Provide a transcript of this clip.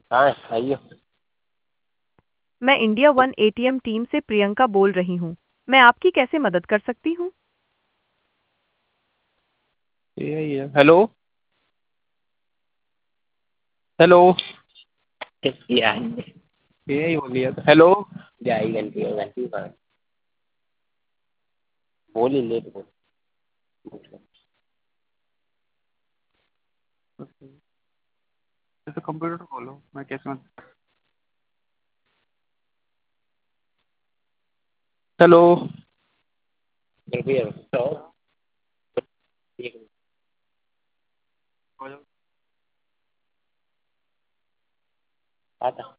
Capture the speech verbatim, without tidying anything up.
हाँ आइयो। मैं इंडिया वन एटीएम टीम से प्रियंका बोल रही हूँ। मैं आपकी कैसे मदद कर सकती हूँ? यही है। Hello hello. यार यही हो लिया था। हेलो। ढाई घंटे हो घंटी पाँच बोल ही लेट बोल। तो कंप्यूटर तो खोलो, मैं कैसे मत। हेलो। रुपये तो एक आता